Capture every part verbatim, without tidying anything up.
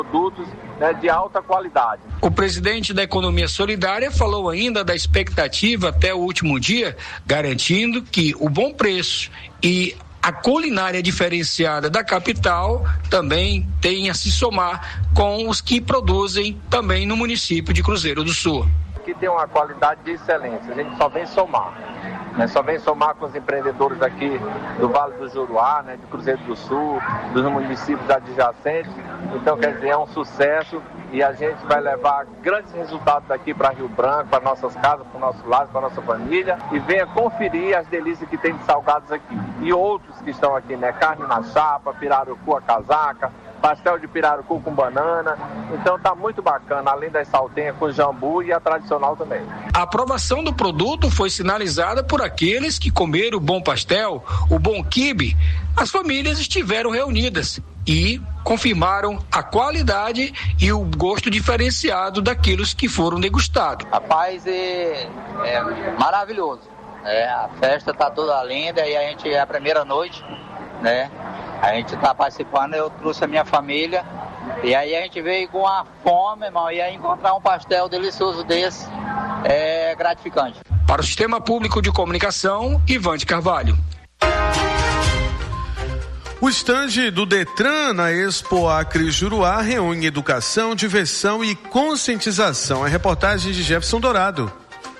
produtos, né, de alta qualidade. O presidente da Economia Solidária falou ainda da expectativa até o último dia, garantindo que o bom preço e a culinária diferenciada da capital também tem a se somar com os que produzem também no município de Cruzeiro do Sul. Aqui tem uma qualidade de excelência, a gente só vem somar, né? Só vem somar com os empreendedores aqui do Vale do Juruá, né? De Cruzeiro do Sul, dos municípios adjacentes. Então, quer dizer, é um sucesso e a gente vai levar grandes resultados daqui para Rio Branco, para nossas casas, para o nosso lar, para a nossa família, e venha conferir as delícias que tem de salgados aqui. E outros que estão aqui, né? Carne na chapa, pirarucu a casaca, pastel de pirarucu com banana. Então tá muito bacana, além das saltenhas com jambu e a tradicional também. A aprovação do produto foi sinalizada por aqueles que comeram o bom pastel, o bom quibe. As famílias estiveram reunidas e confirmaram a qualidade e o gosto diferenciado daqueles que foram degustados. Rapaz, é, é maravilhoso. É, a festa tá toda linda e a gente é a primeira noite, né? A gente está participando, eu trouxe a minha família e aí a gente veio com a fome, irmão, e aí encontrar um pastel delicioso desse é gratificante. Para o Sistema Público de Comunicação, Ivan de Carvalho. O estande do Detran na Expo Acre Juruá reúne educação, diversão e conscientização. A reportagem de Jefferson Dourado.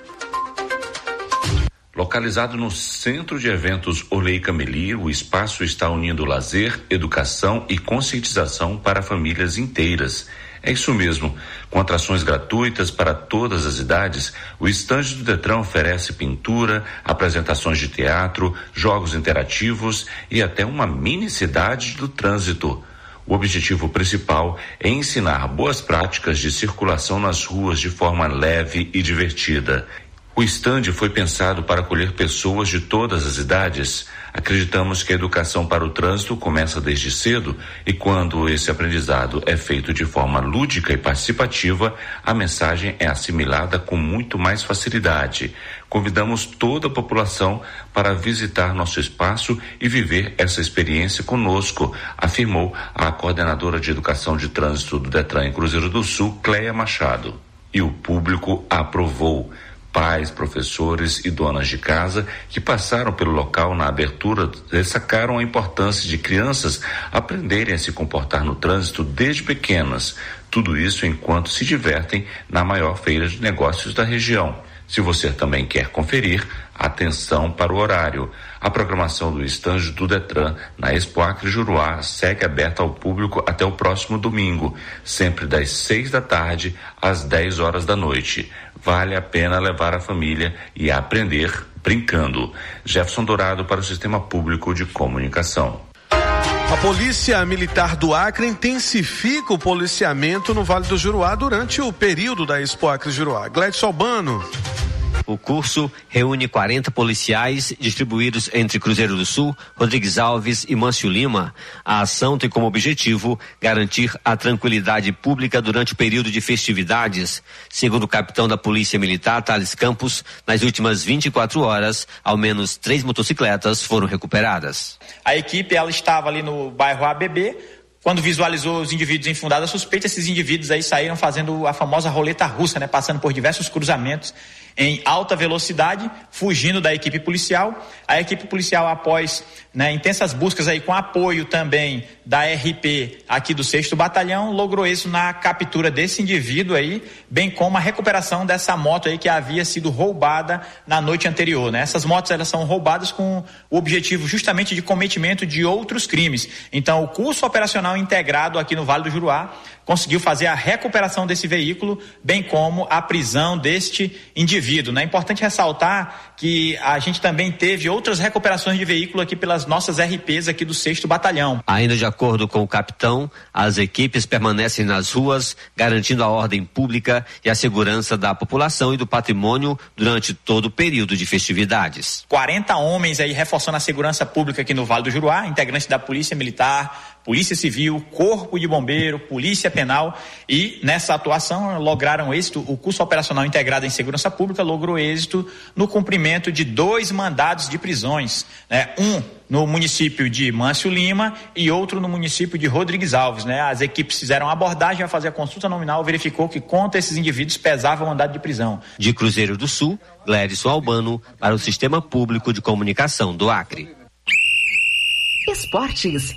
Localizado no Centro de Eventos Orley Cameli, o espaço está unindo lazer, educação e conscientização para famílias inteiras. É isso mesmo. Com atrações gratuitas para todas as idades, o estande do Detran oferece pintura, apresentações de teatro, jogos interativos e até uma mini cidade do trânsito. O objetivo principal é ensinar boas práticas de circulação nas ruas de forma leve e divertida. O estande foi pensado para acolher pessoas de todas as idades. Acreditamos que a educação para o trânsito começa desde cedo e quando esse aprendizado é feito de forma lúdica e participativa, a mensagem é assimilada com muito mais facilidade. Convidamos toda a população para visitar nosso espaço e viver essa experiência conosco, afirmou a coordenadora de Educação de Trânsito do Detran em Cruzeiro do Sul, Cleia Machado. E o público aprovou. Pais, professores e donas de casa que passaram pelo local na abertura destacaram a importância de crianças aprenderem a se comportar no trânsito desde pequenas. Tudo isso enquanto se divertem na maior feira de negócios da região. Se você também quer conferir, atenção para o horário. A programação do estande do Detran na Expo Acre Juruá segue aberta ao público até o próximo domingo, sempre das seis da tarde às dez horas da noite. Vale a pena levar a família e aprender brincando. Jefferson Dourado para o Sistema Público de Comunicação. A Polícia Militar do Acre intensifica o policiamento no Vale do Juruá durante o período da Expo Acre Juruá. Gledson Albano. O curso reúne quarenta policiais distribuídos entre Cruzeiro do Sul, Rodrigues Alves e Mâncio Lima. A ação tem como objetivo garantir a tranquilidade pública durante o período de festividades. Segundo o capitão da Polícia Militar, Thales Campos, nas últimas vinte e quatro horas, ao menos três motocicletas foram recuperadas. A equipe ela estava ali no bairro A B B. Quando visualizou os indivíduos em fundada suspeita, esses indivíduos aí saíram fazendo a famosa roleta russa, né? Passando por diversos cruzamentos em alta velocidade, fugindo da equipe policial. A equipe policial, após né, intensas buscas aí com apoio também da R P aqui do sexto Batalhão, logrou isso na captura desse indivíduo aí, bem como a recuperação dessa moto aí que havia sido roubada na noite anterior, né? Essas motos, elas são roubadas com o objetivo justamente de cometimento de outros crimes. Então, o curso operacional integrado aqui no Vale do Juruá conseguiu fazer a recuperação desse veículo, bem como a prisão deste indivíduo, né? É importante ressaltar que a gente também teve outras recuperações de veículo aqui pelas nossas R Ps aqui do sexto Batalhão. Ainda de acordo com o capitão, as equipes permanecem nas ruas, garantindo a ordem pública e a segurança da população e do patrimônio durante todo o período de festividades. quarenta homens aí reforçando a segurança pública aqui no Vale do Juruá, integrantes da Polícia Militar, Polícia Civil, Corpo de Bombeiro, Polícia Penal, e nessa atuação lograram êxito. O curso operacional integrado em segurança pública logrou êxito no cumprimento de dois mandados de prisões, né? Um no município de Mâncio Lima e outro no município de Rodrigues Alves, né? As equipes fizeram a abordagem, a fazer a consulta nominal, verificou que contra esses indivíduos pesava o mandado de prisão. De Cruzeiro do Sul, Glédson Albano, para o Sistema Público de Comunicação do Acre. Esportes.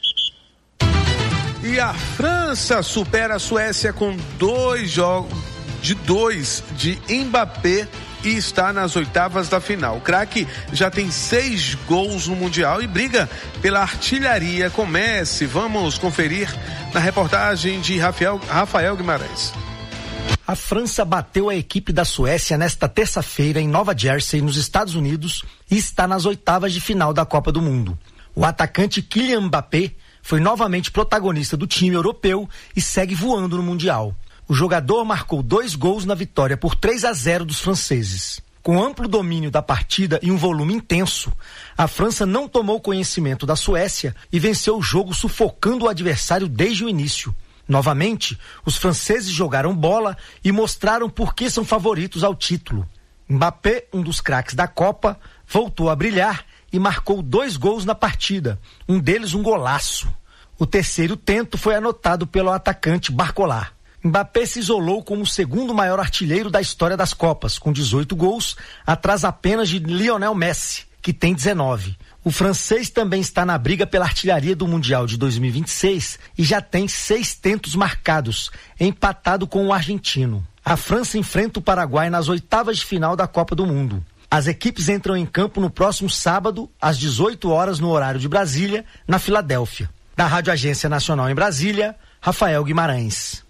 E a França supera a Suécia com dois jogos de dois de Mbappé e está nas oitavas da final. O craque já tem seis gols no Mundial e briga pela artilharia com Messi. Vamos conferir na reportagem de Rafael, Rafael Guimarães. A França bateu a equipe da Suécia nesta terça-feira em Nova Jersey, nos Estados Unidos, e está nas oitavas de final da Copa do Mundo. O atacante Kylian Mbappé foi novamente protagonista do time europeu e segue voando no Mundial. O jogador marcou dois gols na vitória por três a zero dos franceses. Com amplo domínio da partida e um volume intenso, a França não tomou conhecimento da Suécia e venceu o jogo sufocando o adversário desde o início. Novamente, os franceses jogaram bola e mostraram por que são favoritos ao título. Mbappé, um dos craques da Copa, voltou a brilhar e marcou dois gols na partida, um deles um golaço. O terceiro tento foi anotado pelo atacante Barcola. Mbappé se isolou como o segundo maior artilheiro da história das Copas, com dezoito gols, atrás apenas de Lionel Messi, que tem dezenove. O francês também está na briga pela artilharia do Mundial de dois mil e vinte e seis e já tem seis tentos marcados, empatado com o argentino. A França enfrenta o Paraguai nas oitavas de final da Copa do Mundo. As equipes entram em campo no próximo sábado, às dezoito horas, no horário de Brasília, na Filadélfia. Da Rádio Agência Nacional em Brasília, Rafael Guimarães.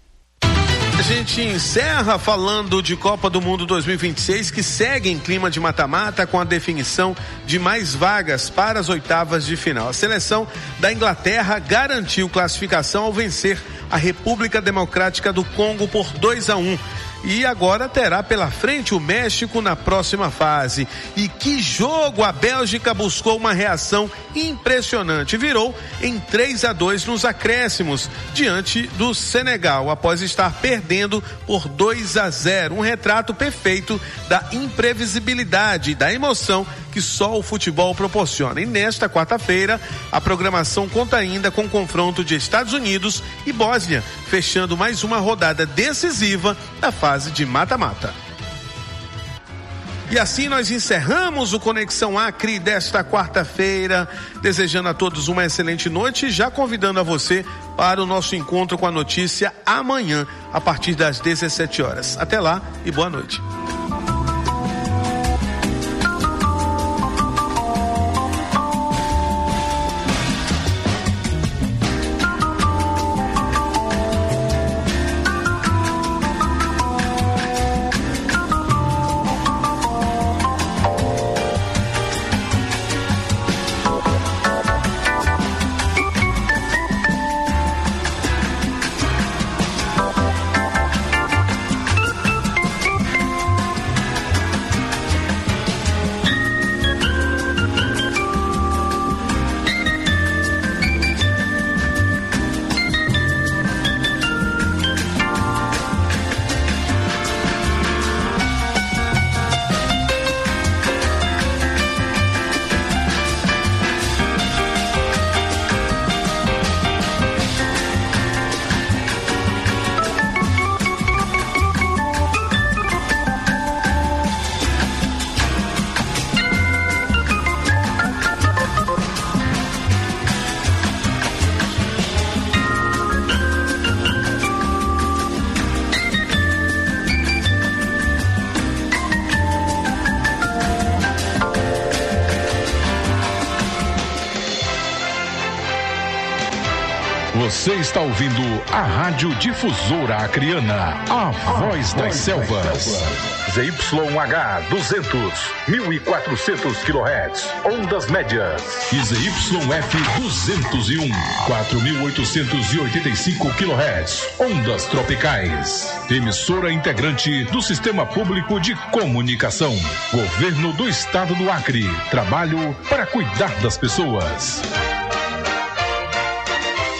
A gente encerra falando de Copa do Mundo dois mil e vinte e seis, que segue em clima de mata-mata com a definição de mais vagas para as oitavas de final. A seleção da Inglaterra garantiu classificação ao vencer a República Democrática do Congo por dois a um. E agora terá pela frente o México na próxima fase. E que jogo! A Bélgica buscou uma reação impressionante. Virou em três a dois nos acréscimos diante do Senegal, após estar perdendo por dois a zero. Um retrato perfeito da imprevisibilidade e da emoção que só o futebol proporciona. E nesta quarta-feira, a programação conta ainda com o confronto de Estados Unidos e Bósnia, fechando mais uma rodada decisiva da fase de mata-mata. E assim nós encerramos o Conexão Acre desta quarta-feira, desejando a todos uma excelente noite e já convidando a você para o nosso encontro com a notícia amanhã, a partir das dezessete horas. Até lá e boa noite. Você está ouvindo a Rádio Difusora Acreana, a voz das selvas. Z Y H duzentos, mil e quatrocentos quilohertz, ondas médias. E Z Y F duzentos e um, quatro mil oitocentos e oitenta e cinco quilohertz, ondas tropicais. Emissora integrante do Sistema Público de Comunicação. Governo do Estado do Acre. Trabalho para cuidar das pessoas.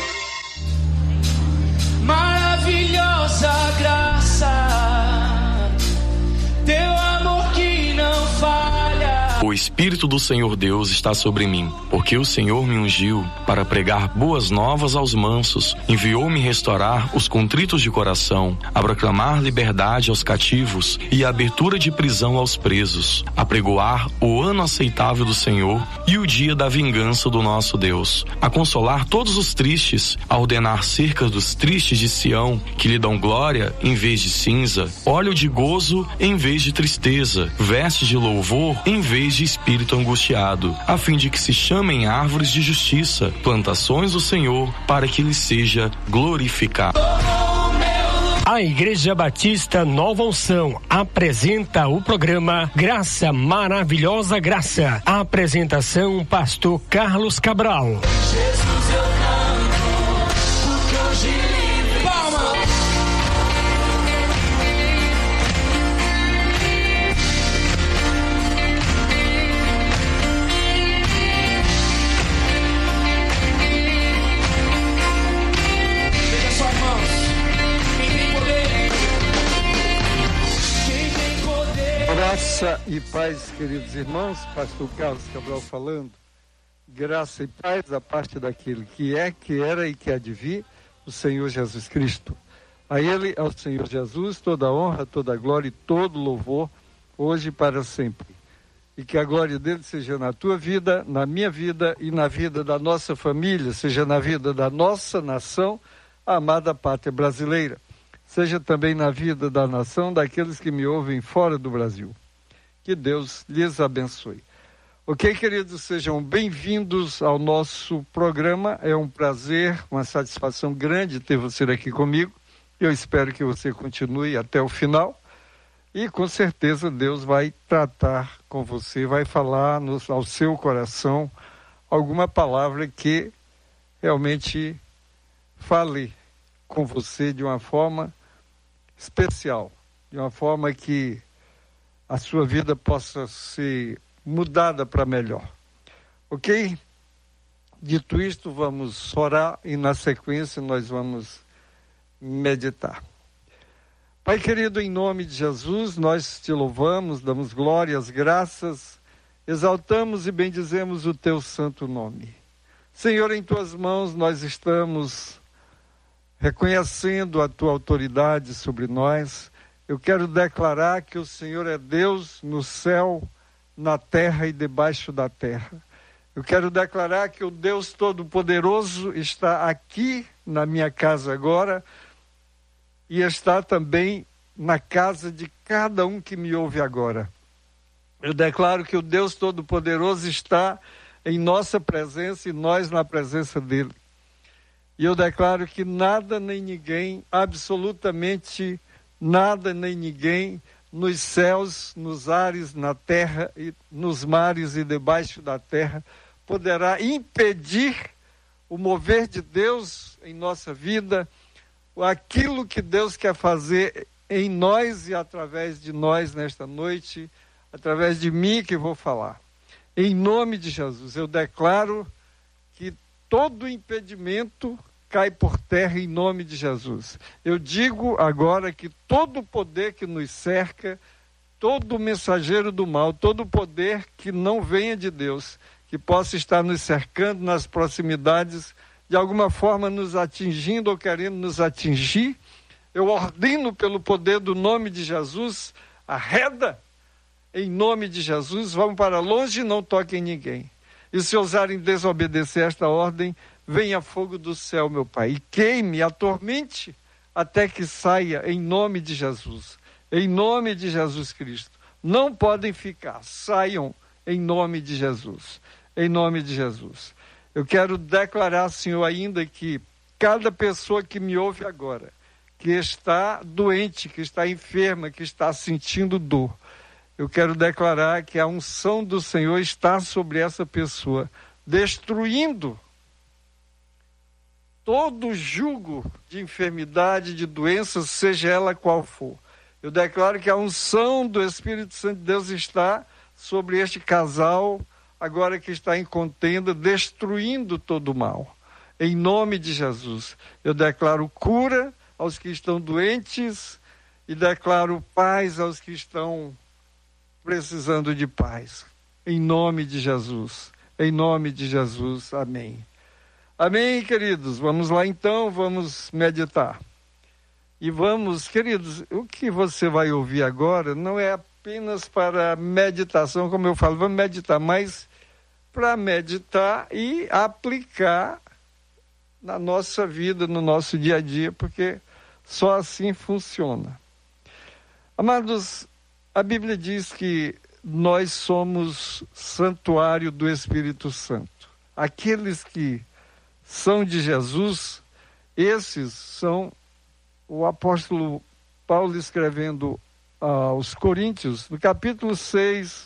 O Espírito do Senhor Deus está sobre mim, porque o Senhor me ungiu para pregar boas novas aos mansos, enviou-me restaurar os contritos de coração, a proclamar liberdade aos cativos e a abertura de prisão aos presos, a pregoar o ano aceitável do Senhor e o dia da vingança do nosso Deus, a consolar todos os tristes, a ordenar cerca dos tristes de Sião, que lhe dão glória em vez de cinza, óleo de gozo em vez de tristeza, vestes de louvor em vez de espírito angustiado, a fim de que se chamem árvores de justiça, plantações do Senhor, para que lhe seja glorificado. A Igreja Batista Nova Unção apresenta o programa Graça Maravilhosa Graça. A apresentação, pastor Carlos Cabral. Jesus, eu canto, porque hoje livre. Palma! Graça e paz, queridos irmãos, pastor Carlos Cabral falando. Graça e paz da parte daquele que é, que era e que há de vir, o Senhor Jesus Cristo. A Ele, ao Senhor Jesus, toda a honra, toda a glória e todo louvor, hoje e para sempre. E que a glória dele seja na tua vida, na minha vida e na vida da nossa família, seja na vida da nossa nação, a amada pátria brasileira. Seja também na vida da nação daqueles que me ouvem fora do Brasil. Que Deus lhes abençoe. Ok, queridos, sejam bem-vindos ao nosso programa. É um prazer, uma satisfação grande ter você aqui comigo. Eu espero que você continue até o final. E com certeza Deus vai tratar com você, vai falar no, ao seu coração alguma palavra que realmente fale com você de uma forma especial, de uma forma que a sua vida possa ser mudada para melhor. Ok? Dito isto, vamos orar e na sequência nós vamos meditar. Pai querido, em nome de Jesus, nós te louvamos, damos glórias, graças, exaltamos e bendizemos o teu santo nome. Senhor, em tuas mãos nós estamos reconhecendo a tua autoridade sobre nós. Eu quero declarar que o Senhor é Deus no céu, na terra e debaixo da terra. Eu quero declarar que o Deus Todo-Poderoso está aqui na minha casa agora e está também na casa de cada um que me ouve agora. Eu declaro que o Deus Todo-Poderoso está em nossa presença e nós na presença dele. E eu declaro que nada nem ninguém, absolutamente nada nem ninguém, nos céus, nos ares, na terra, e nos mares e debaixo da terra, poderá impedir o mover de Deus em nossa vida, aquilo que Deus quer fazer em nós e através de nós nesta noite, através de mim que vou falar. Em nome de Jesus, eu declaro que todo impedimento cai por terra em nome de Jesus. Eu digo agora que todo o poder que nos cerca, todo mensageiro do mal, todo poder que não venha de Deus, que possa estar nos cercando nas proximidades, de alguma forma nos atingindo ou querendo nos atingir, eu ordeno pelo poder do nome de Jesus, arreda em nome de Jesus, vão para longe e não toquem ninguém. E se ousarem desobedecer esta ordem, venha fogo do céu, meu Pai, e queime, atormente, até que saia em nome de Jesus. Em nome de Jesus Cristo. Não podem ficar, saiam em nome de Jesus. Em nome de Jesus. Eu quero declarar, Senhor, ainda que cada pessoa que me ouve agora, que está doente, que está enferma, que está sentindo dor, eu quero declarar que a unção do Senhor está sobre essa pessoa, destruindo todo jugo de enfermidade, de doença, seja ela qual for. Eu declaro que a unção do Espírito Santo de Deus está sobre este casal, agora que está em contenda, destruindo todo o mal. Em nome de Jesus, eu declaro cura aos que estão doentes e declaro paz aos que estão precisando de paz. em nome de Jesus. Em nome de Jesus, amém. Amém, queridos. Vamos lá então, vamos meditar. E vamos, queridos, o que você vai ouvir agora não é apenas para meditação, como eu falo, vamos meditar, mas para meditar e aplicar na nossa vida, no nosso dia a dia, porque só assim funciona. Amados, a Bíblia diz que nós somos santuário do Espírito Santo. Aqueles que são de Jesus, esses são o apóstolo Paulo escrevendo aos Coríntios, no capítulo seis,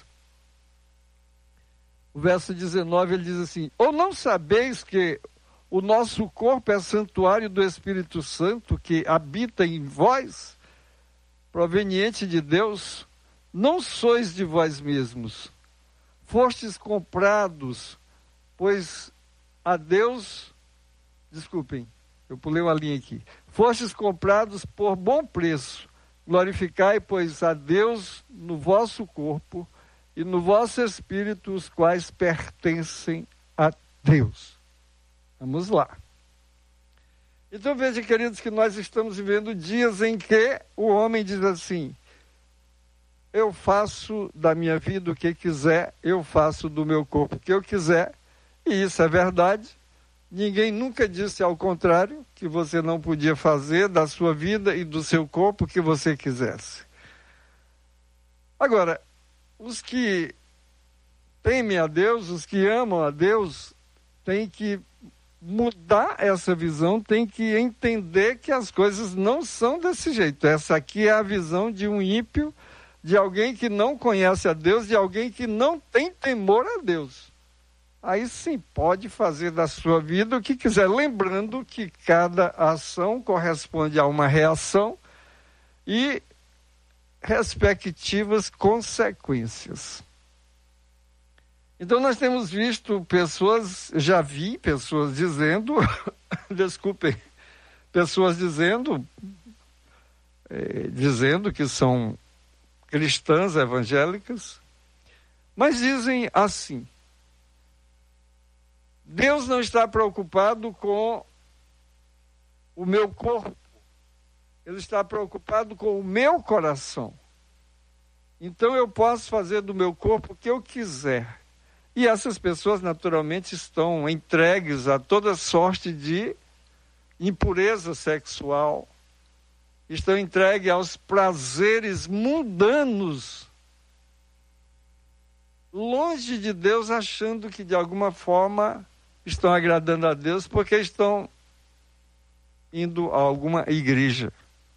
o verso dezenove, ele diz assim: ou não sabeis que o nosso corpo é santuário do Espírito Santo que habita em vós, proveniente de Deus? Não sois de vós mesmos, fostes comprados, pois a Deus, desculpem, eu pulei uma linha aqui, fostes comprados por bom preço, glorificai, pois, a Deus no vosso corpo e no vosso espírito, os quais pertencem a Deus. Vamos lá. Então veja, queridos, que nós estamos vivendo dias em que o homem diz assim: eu faço da minha vida o que quiser, eu faço do meu corpo o que eu quiser, e isso é verdade. Ninguém nunca disse ao contrário, que você não podia fazer da sua vida e do seu corpo o que você quisesse. Agora, os que temem a Deus, os que amam a Deus, têm que mudar essa visão, têm que entender que as coisas não são desse jeito. Essa aqui é a visão de um ímpio, de alguém que não conhece a Deus, de alguém que não tem temor a Deus. Aí sim, pode fazer da sua vida o que quiser, lembrando que cada ação corresponde a uma reação e respectivas consequências. Então nós temos visto pessoas, já vi pessoas dizendo, desculpem, pessoas dizendo, é, dizendo que são cristãs evangélicas, mas dizem assim: Deus não está preocupado com o meu corpo, Ele está preocupado com o meu coração. Então eu posso fazer do meu corpo o que eu quiser. E essas pessoas naturalmente estão entregues a toda sorte de impureza sexual, estão entregues aos prazeres mundanos, longe de Deus, achando que de alguma forma estão agradando a Deus porque estão indo a alguma igreja.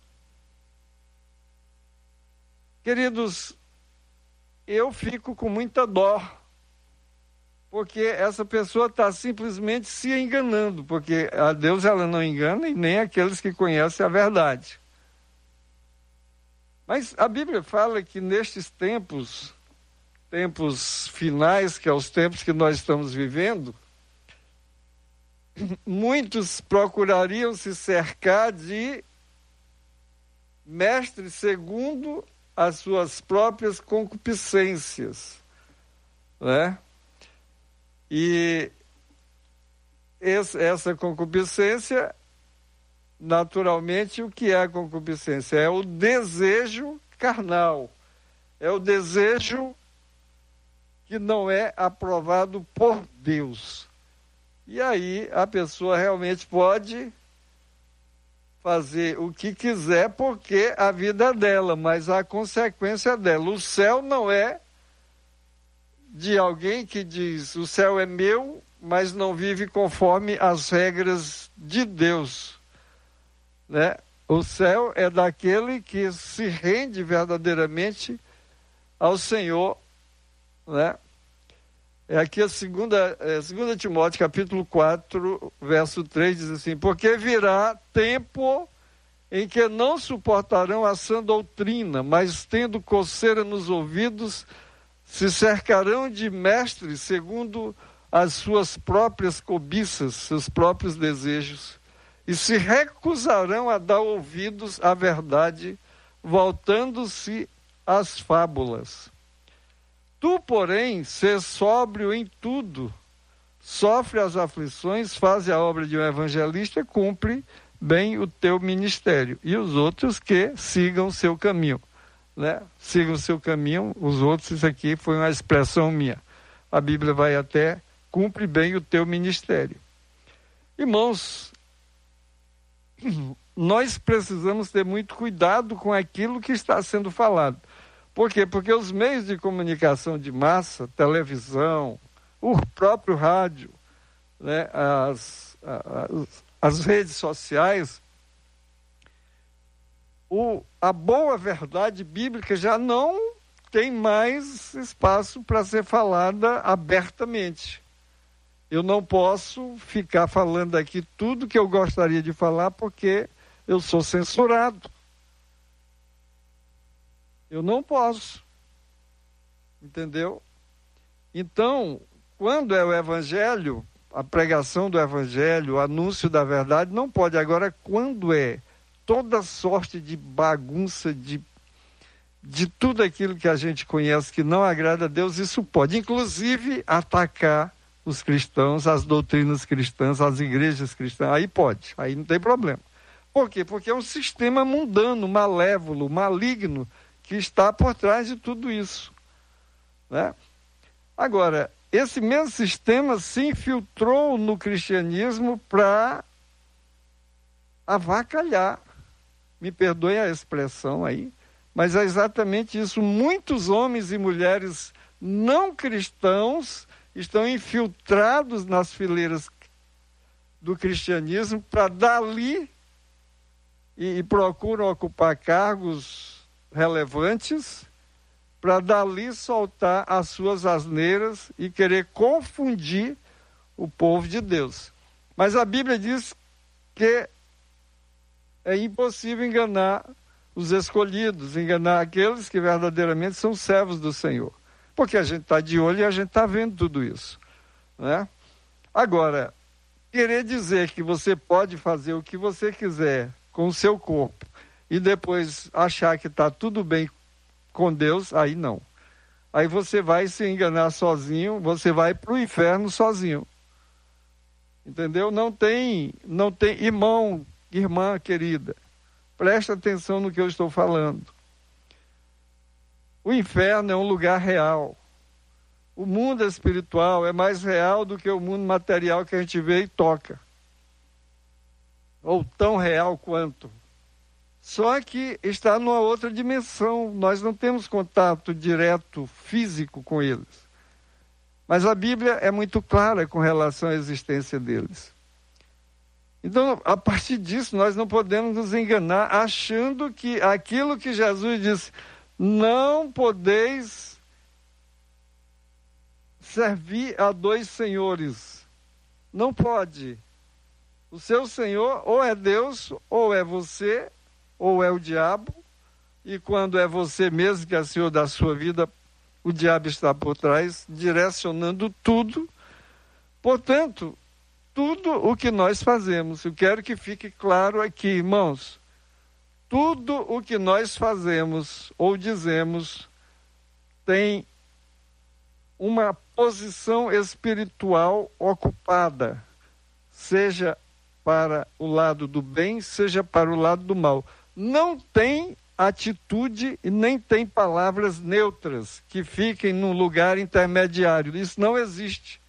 Queridos, eu fico com muita dó, porque essa pessoa está simplesmente se enganando, porque a Deus ela não engana e nem aqueles que conhecem a verdade. Mas a Bíblia fala que nestes tempos, tempos finais, que é os tempos que nós estamos vivendo, muitos procurariam se cercar de mestres segundo as suas próprias concupiscências, né? E essa concupiscência, naturalmente, o que é a concupiscência? É o desejo carnal, é o desejo que não é aprovado por Deus. E aí a pessoa realmente pode fazer o que quiser, porque a vida é dela, mas a consequência é dela. O céu não é de alguém que diz: o céu é meu, mas não vive conforme as regras de Deus, né? O céu é daquele que se rende verdadeiramente ao Senhor, né? É aqui a segunda, é, segunda Timóteo, capítulo quatro, verso três, diz assim: porque virá tempo em que não suportarão a sã doutrina, mas tendo coceira nos ouvidos, se cercarão de mestres segundo as suas próprias cobiças, seus próprios desejos, e se recusarão a dar ouvidos à verdade, voltando-se às fábulas. Tu, porém, sê sóbrio em tudo, sofre as aflições, faz a obra de um evangelista, cumpre bem o teu ministério. E os outros que sigam o seu caminho, né? Sigam o seu caminho, os outros, isso aqui foi uma expressão minha. A Bíblia vai até, cumpre bem o teu ministério. Irmãos, nós precisamos ter muito cuidado com aquilo que está sendo falado. Por quê? Porque os meios de comunicação de massa, televisão, o próprio rádio, né, as, as, as redes sociais, o, a boa verdade bíblica já não tem mais espaço para ser falada abertamente. Eu não posso ficar falando aqui tudo que eu gostaria de falar porque eu sou censurado. Eu não posso. Entendeu? Então, quando é o evangelho, a pregação do evangelho, o anúncio da verdade, não pode. Agora, quando é toda sorte de bagunça, de, de tudo aquilo que a gente conhece que não agrada a Deus, isso pode, inclusive, atacar os cristãos, as doutrinas cristãs, as igrejas cristãs. Aí pode, aí não tem problema. Por quê? Porque é um sistema mundano, malévolo, maligno, que está por trás de tudo isso, né? Agora, esse mesmo sistema se infiltrou no cristianismo para avacalhar. Me perdoe a expressão aí, mas é exatamente isso. Muitos homens e mulheres não cristãos estão infiltrados nas fileiras do cristianismo para dali e, e procuram ocupar cargos relevantes para dali soltar as suas asneiras e querer confundir o povo de Deus. Mas a Bíblia diz que é impossível enganar os escolhidos, enganar aqueles que verdadeiramente são servos do Senhor. Porque a gente está de olho e a gente está vendo tudo isso, né? Agora, querer dizer que você pode fazer o que você quiser com o seu corpo e depois achar que está tudo bem com Deus, aí não. Aí você vai se enganar sozinho, você vai para o inferno sozinho. Entendeu? Não tem, não tem, irmão, irmã querida, presta atenção no que eu estou falando. O inferno é um lugar real. O mundo espiritual é mais real do que o mundo material que a gente vê e toca. Ou tão real quanto. Só que está numa outra dimensão. Nós não temos contato direto, físico com eles. Mas a Bíblia é muito clara com relação à existência deles. Então, a partir disso, nós não podemos nos enganar achando que aquilo que Jesus disse, não podeis servir a dois senhores. Não pode. O seu senhor ou é Deus, ou é você, ou é o diabo, e quando é você mesmo que é senhor da sua vida, o diabo está por trás, direcionando tudo. Portanto, tudo o que nós fazemos, eu quero que fique claro aqui, irmãos, tudo o que nós fazemos ou dizemos tem uma posição espiritual ocupada, seja para o lado do bem, seja para o lado do mal. Não tem atitude e nem tem palavras neutras que fiquem num lugar intermediário. Isso não existe.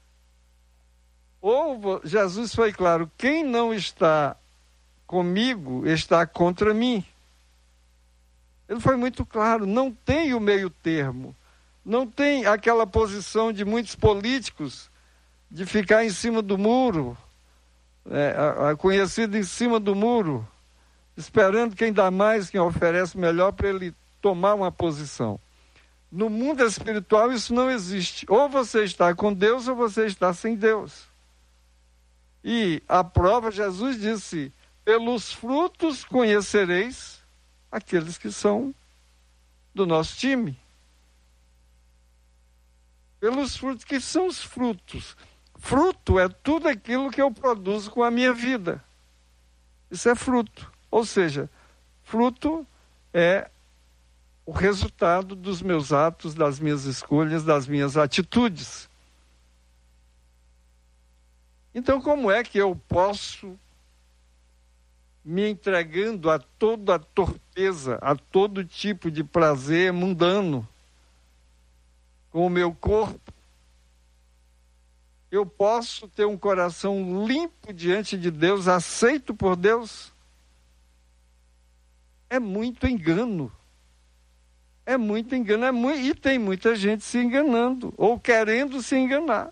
Ou Jesus foi claro, quem não está comigo está contra mim. Ele foi muito claro, não tem o meio termo. Não tem aquela posição de muitos políticos de ficar em cima do muro, é, a, a conhecido em cima do muro, esperando quem dá mais, quem oferece melhor para ele tomar uma posição. No mundo espiritual isso não existe. Ou você está com Deus ou você está sem Deus. E a prova, Jesus disse, pelos frutos conhecereis aqueles que são do nosso time. Pelos frutos, que são os frutos? Fruto é tudo aquilo que eu produzo com a minha vida. Isso é fruto. Ou seja, fruto é o resultado dos meus atos, das minhas escolhas, das minhas atitudes. Então, como é que eu posso, me entregando a toda a torpeza, a todo tipo de prazer mundano, com o meu corpo, eu posso ter um coração limpo diante de Deus, aceito por Deus? É muito engano. É muito engano. É muito, e tem muita gente se enganando, ou querendo se enganar.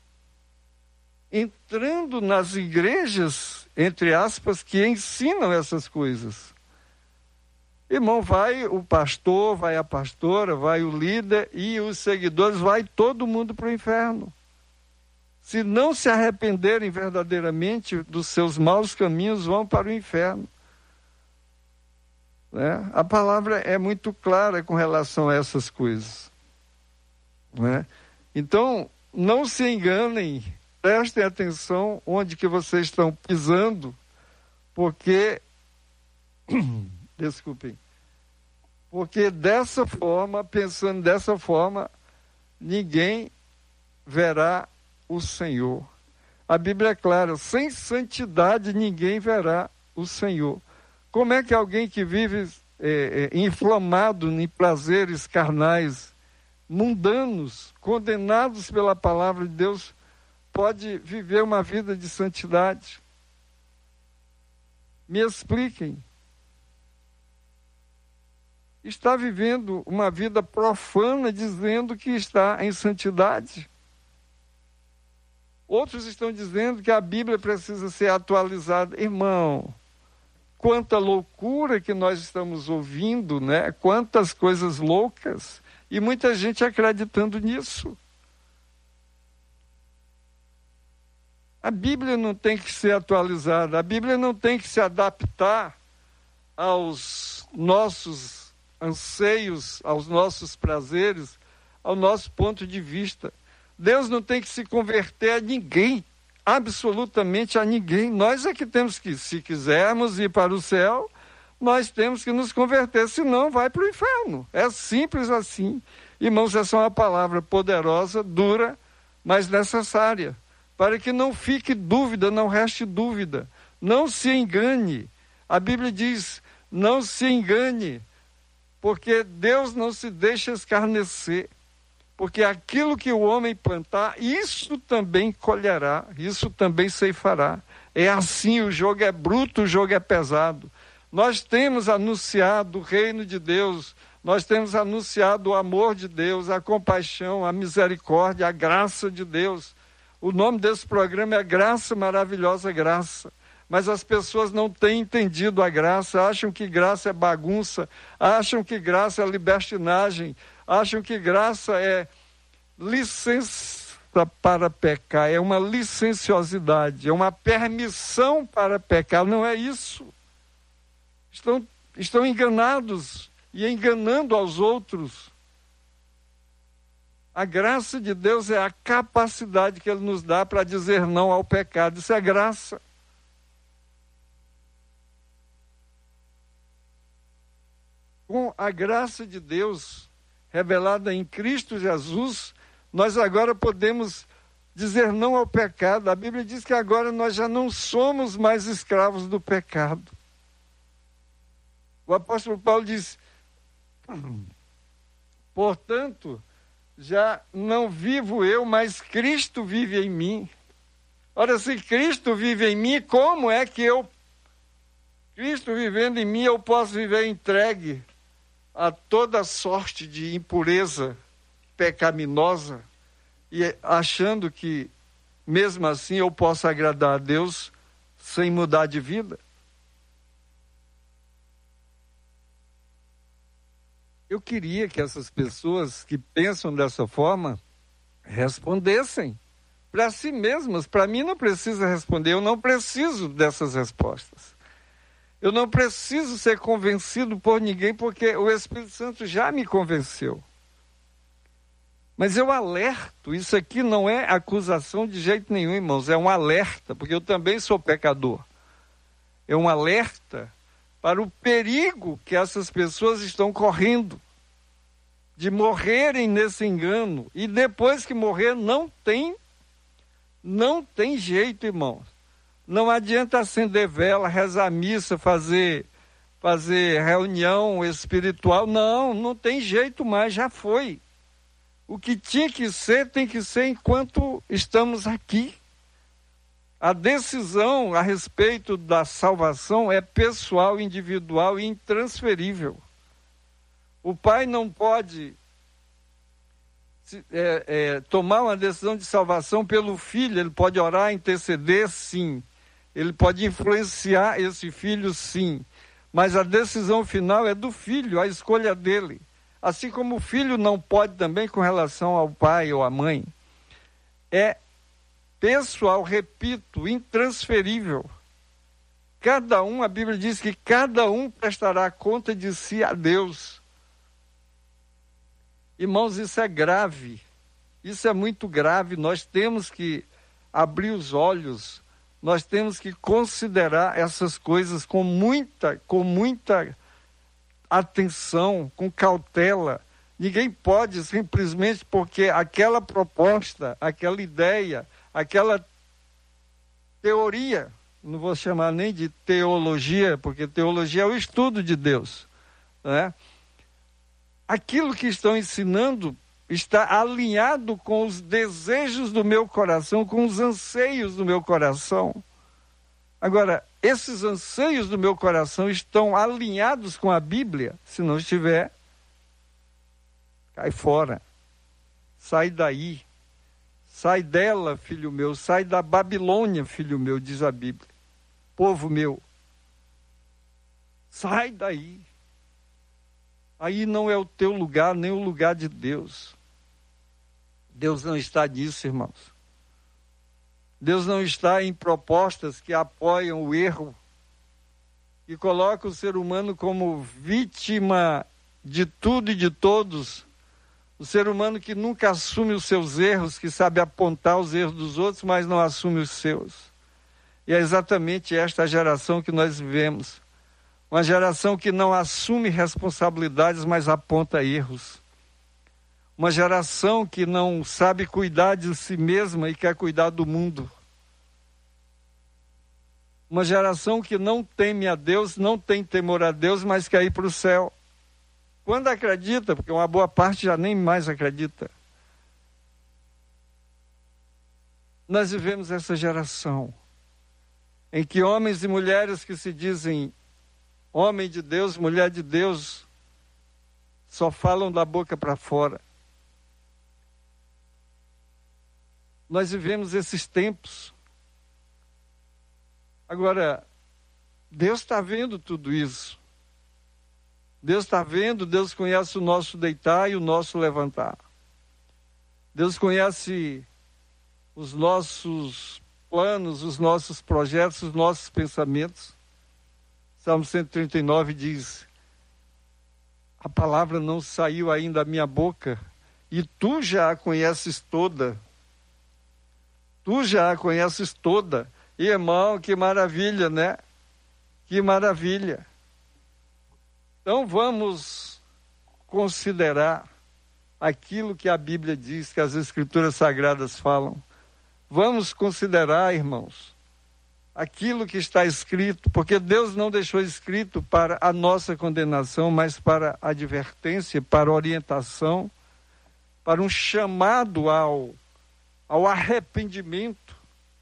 Entrando nas igrejas, entre aspas, que ensinam essas coisas. Irmão, vai o pastor, vai a pastora, vai o líder e os seguidores, vai todo mundo para o inferno. Se não se arrependerem verdadeiramente dos seus maus caminhos, vão para o inferno. Né? A palavra é muito clara com relação a essas coisas. Né? Então, não se enganem, prestem atenção onde que vocês estão pisando, porque, desculpem, porque dessa forma, pensando dessa forma, ninguém verá o Senhor. A Bíblia é clara, sem santidade ninguém verá o Senhor. Como é que alguém que vive é, é, inflamado em prazeres carnais, mundanos, condenados pela palavra de Deus, pode viver uma vida de santidade? Me expliquem. Está vivendo uma vida profana dizendo que está em santidade. Outros estão dizendo que a Bíblia precisa ser atualizada. Irmão, quanta loucura que nós estamos ouvindo, né? Quantas coisas loucas. E muita gente acreditando nisso. A Bíblia não tem que ser atualizada. A Bíblia não tem que se adaptar aos nossos anseios, aos nossos prazeres, ao nosso ponto de vista. Deus não tem que se converter a ninguém, absolutamente a ninguém. Nós é que temos que, se quisermos ir para o céu, nós temos que nos converter, senão vai para o inferno. É simples assim. Irmãos, essa é uma palavra poderosa, dura, mas necessária, para que não fique dúvida, não reste dúvida. Não se engane. A Bíblia diz, não se engane, porque Deus não se deixa escarnecer. Porque aquilo que o homem plantar, isso também colherá, isso também ceifará. É assim, o jogo é bruto, o jogo é pesado. Nós temos anunciado o reino de Deus, nós temos anunciado o amor de Deus, a compaixão, a misericórdia, a graça de Deus. O nome desse programa é Graça, Maravilhosa Graça. Mas as pessoas não têm entendido a graça, acham que graça é bagunça, acham que graça é libertinagem, acham que graça é licença para pecar, é uma licenciosidade, é uma permissão para pecar. Não é isso. Estão, estão enganados e enganando aos outros. A graça de Deus é a capacidade que Ele nos dá para dizer não ao pecado. Isso é graça. Com a graça de Deus revelada em Cristo Jesus, nós agora podemos dizer não ao pecado. A Bíblia diz que agora nós já não somos mais escravos do pecado. O apóstolo Paulo diz, portanto, já não vivo eu, mas Cristo vive em mim. Ora, se Cristo vive em mim, como é que eu, Cristo vivendo em mim, eu posso viver entregue a toda sorte de impureza pecaminosa e achando que, mesmo assim, eu posso agradar a Deus sem mudar de vida? Eu queria que essas pessoas que pensam dessa forma respondessem para si mesmas. Para mim não precisa responder, eu não preciso dessas respostas. Eu não preciso ser convencido por ninguém, porque o Espírito Santo já me convenceu. Mas eu alerto, isso aqui não é acusação de jeito nenhum, irmãos, é um alerta, porque eu também sou pecador. É um alerta para o perigo que essas pessoas estão correndo. de morrerem nesse engano, e depois que morrer não tem, não tem jeito, irmãos. Não adianta acender vela, rezar missa, fazer, fazer reunião espiritual, não, não tem jeito mais, já foi. O que tinha que ser, tem que ser enquanto estamos aqui. A decisão a respeito da salvação é pessoal, individual e intransferível. O pai não pode é, é, tomar uma decisão de salvação pelo filho, ele pode orar, interceder, sim. Ele pode influenciar esse filho, sim. Mas a decisão final é do filho, a escolha dele. Assim como o filho não pode também com relação ao pai ou à mãe. É pessoal, repito, intransferível. Cada um, a Bíblia diz que cada um prestará conta de si a Deus. Irmãos, isso é grave. Isso é muito grave. Nós temos que abrir os olhos. Nós temos que considerar essas coisas com muita, com muita atenção, com cautela. Ninguém pode simplesmente porque aquela proposta, aquela ideia, aquela teoria, não vou chamar nem de teologia, porque teologia é o estudo de Deus, né? Aquilo que estão ensinando está alinhado com os desejos do meu coração, com os anseios do meu coração. Agora, esses anseios do meu coração estão alinhados com a Bíblia? Se não estiver, cai fora. Sai daí. Sai dela, filho meu. Sai da Babilônia, filho meu, diz a Bíblia. Povo meu. Sai daí. Aí não é o teu lugar, nem o lugar de Deus. Deus não está nisso, irmãos. Deus não está em propostas que apoiam o erro e colocam o ser humano como vítima de tudo e de todos. O ser humano que nunca assume os seus erros, que sabe apontar os erros dos outros, mas não assume os seus. E é exatamente esta geração que nós vivemos. Uma geração que não assume responsabilidades, mas aponta erros. Uma geração que não sabe cuidar de si mesma e quer cuidar do mundo. Uma geração que não teme a Deus, não tem temor a Deus, mas quer ir para o céu. Quando acredita, porque uma boa parte já nem mais acredita. Nós vivemos essa geração em que homens e mulheres que se dizem homem de Deus, mulher de Deus, só falam da boca para fora. Nós vivemos esses tempos. Agora, Deus está vendo tudo isso. Deus está vendo, Deus conhece o nosso deitar e o nosso levantar. Deus conhece os nossos planos, os nossos projetos, os nossos pensamentos. Salmo cento e trinta e nove diz: a palavra não saiu ainda da minha boca, e tu já a conheces toda. Tu já a conheces toda. E, irmão, que maravilha, né? Que maravilha. Então vamos considerar aquilo que a Bíblia diz, que as Escrituras Sagradas falam. Vamos considerar, irmãos, aquilo que está escrito, porque Deus não deixou escrito para a nossa condenação, mas para a advertência, para a orientação, para um chamado ao, ao arrependimento.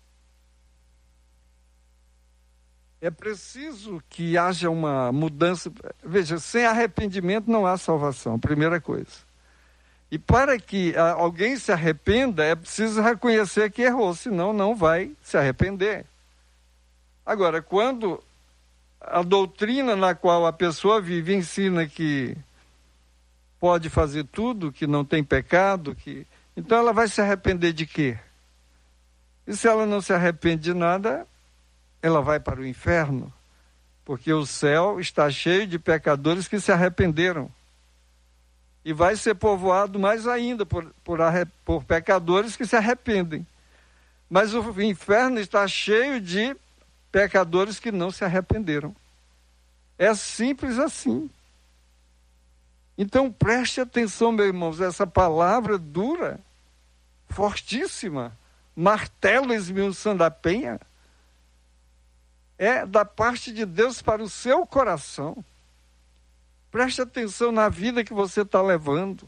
É preciso que haja uma mudança. Veja, sem arrependimento não há salvação, primeira coisa. E para que a, alguém se arrependa, é preciso reconhecer que errou, senão não vai se arrepender. Agora, quando a doutrina na qual a pessoa vive ensina que pode fazer tudo, que não tem pecado, que... então ela vai se arrepender de quê? E se ela não se arrepende de nada, ela vai para o inferno, porque o céu está cheio de pecadores que se arrependeram. E vai ser povoado mais ainda por, por, por pecadores que se arrependem. Mas o inferno está cheio de pecadores que não se arrependeram. É simples assim. Então preste atenção, meus irmãos, essa palavra dura, fortíssima, martelo esmiuçando a penha, é da parte de Deus para o seu coração. Preste atenção na vida que você está levando.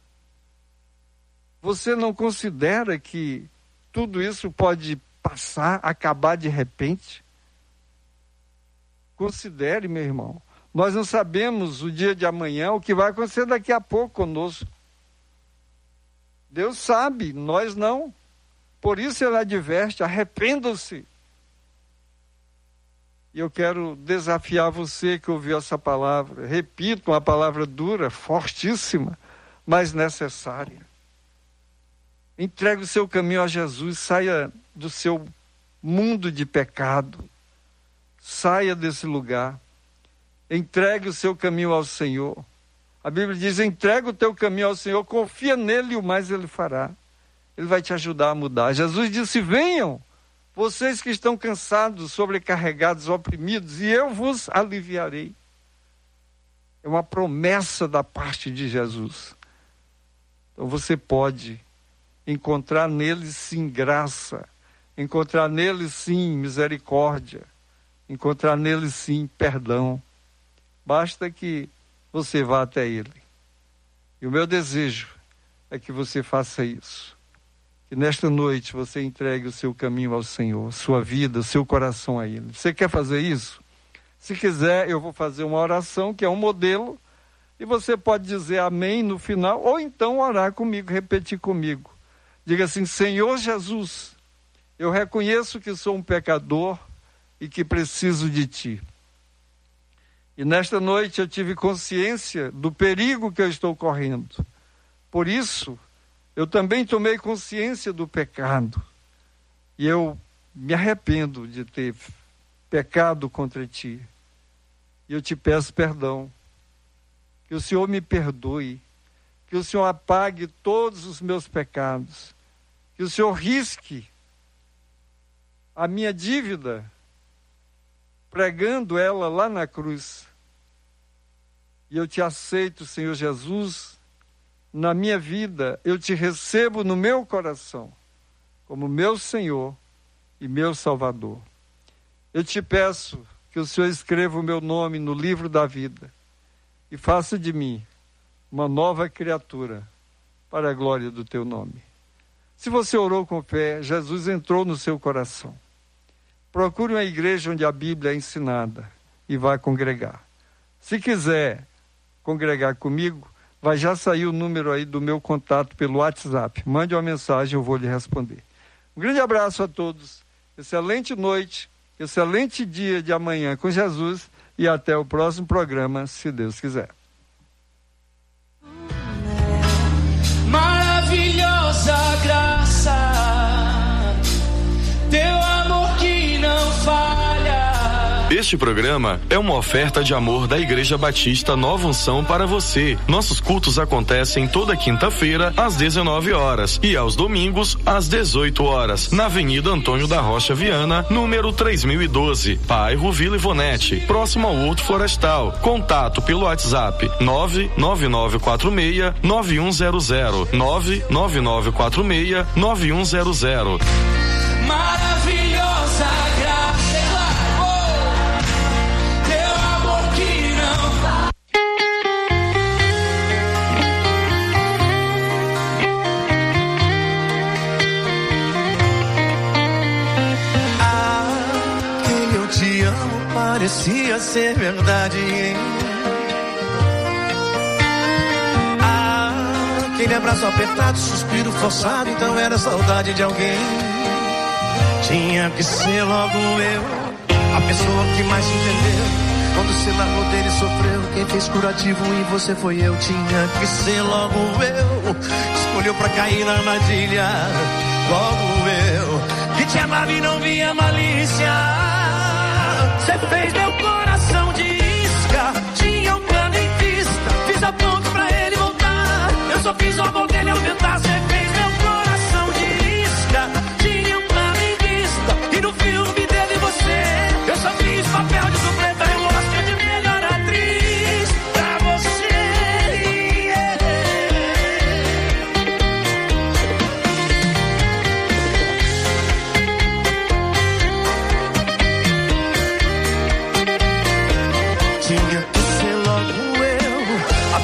Você não considera que tudo isso pode passar, acabar de repente? Considere, meu irmão. Nós não sabemos o dia de amanhã, o que vai acontecer daqui a pouco conosco. Deus sabe, nós não. Por isso ele adverte, arrependam-se. E eu quero desafiar você que ouviu essa palavra. Repito, uma palavra dura, fortíssima, mas necessária. Entregue o seu caminho a Jesus, saia do seu mundo de pecado. Saia desse lugar. Entregue o seu caminho ao Senhor. A Bíblia diz, entrega o teu caminho ao Senhor, confia nele e o mais ele fará. Ele vai te ajudar a mudar. Jesus disse, venham, vocês que estão cansados, sobrecarregados, oprimidos, e eu vos aliviarei. É uma promessa da parte de Jesus. Então você pode encontrar nele sim graça, encontrar nele sim misericórdia, encontrar nele sim perdão. Basta que você vá até ele. E o meu desejo é que você faça isso. Que nesta noite você entregue o seu caminho ao Senhor, sua vida, o seu coração a ele. Você quer fazer isso? Se quiser, eu vou fazer uma oração que é um modelo, e você pode dizer amém no final, ou então orar comigo, repetir comigo. Diga assim, Senhor Jesus, eu reconheço que sou um pecador e que preciso de Ti. E nesta noite eu tive consciência do perigo que eu estou correndo. Por isso, eu também tomei consciência do pecado. E eu me arrependo de ter pecado contra Ti. E eu te peço perdão. Que o Senhor me perdoe. Que o Senhor apague todos os meus pecados. Que o Senhor risque a minha dívida, pregando ela lá na cruz. E eu te aceito, Senhor Jesus, na minha vida, eu te recebo no meu coração, como meu Senhor e meu Salvador. Eu te peço que o Senhor escreva o meu nome no livro da vida e faça de mim uma nova criatura para a glória do teu nome. Se você orou com fé, Jesus entrou no seu coração. Procure uma igreja onde a Bíblia é ensinada e vá congregar. Se quiser congregar comigo, vai já sair o número aí do meu contato pelo WhatsApp. Mande uma mensagem, eu vou lhe responder. Um grande abraço a todos. Excelente noite, excelente dia de amanhã com Jesus e até o próximo programa, se Deus quiser. Maravilhosa graça, teu amor que não falha. Este programa é uma oferta de amor da Igreja Batista Nova Unção para você. Nossos cultos acontecem toda quinta-feira às dezenove horas e aos domingos às dezoito horas, na Avenida Antônio da Rocha Viana, número três mil e doze, bairro Vila Ivonete, próximo ao Horto Florestal. Contato pelo WhatsApp nove nove nove quatro seis nove um zero zero, nove nove nove quatro seis nove um zero zero. Maravilhosa graça, é claro, oh, teu amor que não. Ah, que eu te amo parecia ser verdade, hein? Ah, aquele abraço apertado, suspiro forçado, então era saudade de alguém. Tinha que ser logo eu, a pessoa que mais entendeu. Quando se largou dele sofreu, quem fez curativo em você foi eu. Tinha que ser logo eu, escolheu pra cair na armadilha. Logo eu, que te amava e não via malícia. Você fez meu coração de isca, tinha um plano em vista. Fiz a ponte pra ele voltar, eu só fiz o amor dele aumentar. Você fez meu coração de isca, tinha um plano em vista. E no filme dele você, eu só fiz papel de supleta. Eu gosto de melhor atriz pra você.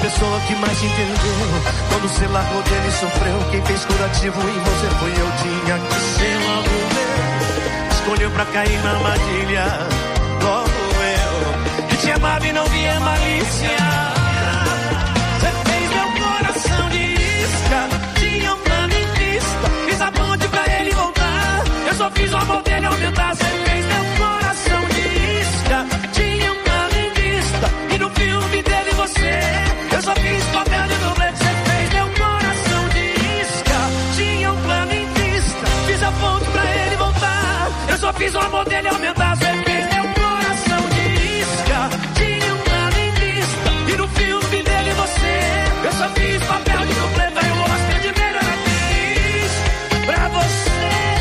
pessoa que mais te entendeu. Quando você largou dele sofreu. Quem fez curativo em você foi eu. Tinha que ser logo eu. Escolheu pra cair na armadilha. Logo eu, que te amava e não via malícia. Você fez meu coração de isca. Tinha um plano em vista. Fiz a ponte pra ele voltar. Eu só fiz o amor dele aumentar. Você fez meu coração de isca. Tinha um plano em vista. E no filme dele você. Eu só fiz papel de dublê. Você fez meu coração de isca. Tinha um plano em vista. Fiz a ponte pra ele voltar. Eu só fiz o amor dele aumentar. Você fez meu coração de isca. Tinha um plano em vista. E no filme dele você. Eu só fiz papel de dublê. Vai o Oscar de melhor atriz pra você.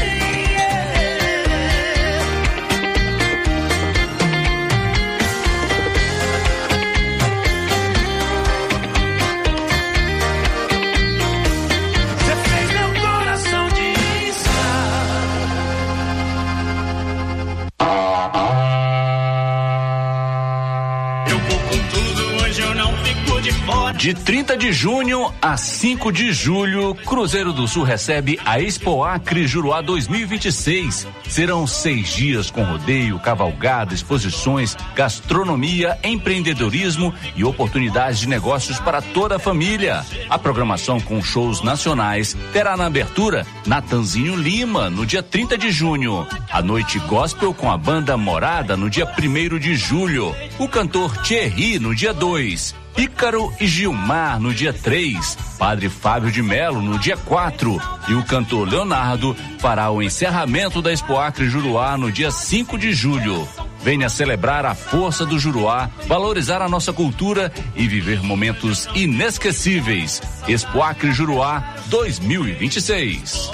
De trinta de junho a cinco de julho, Cruzeiro do Sul recebe a Expo Acre Juruá dois mil e vinte e seis. Serão seis dias com rodeio, cavalgada, exposições, gastronomia, empreendedorismo e oportunidades de negócios para toda a família. A programação com shows nacionais terá na abertura Natanzinho Lima, no dia trinta de junho. A noite gospel com a banda Morada, no dia primeiro de julho. O cantor Thierry, no dia dois. Ícaro e Gilmar no dia três, Padre Fábio de Melo no dia quatro e o cantor Leonardo fará o encerramento da Expo Acre Juruá no dia cinco de julho. Venha celebrar a força do Juruá, valorizar a nossa cultura e viver momentos inesquecíveis. Expo Acre Juruá dois mil e vinte e seis.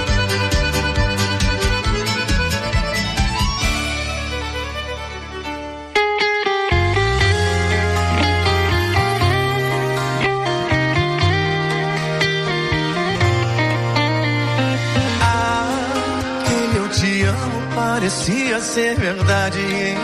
Parecia ser verdade, hein?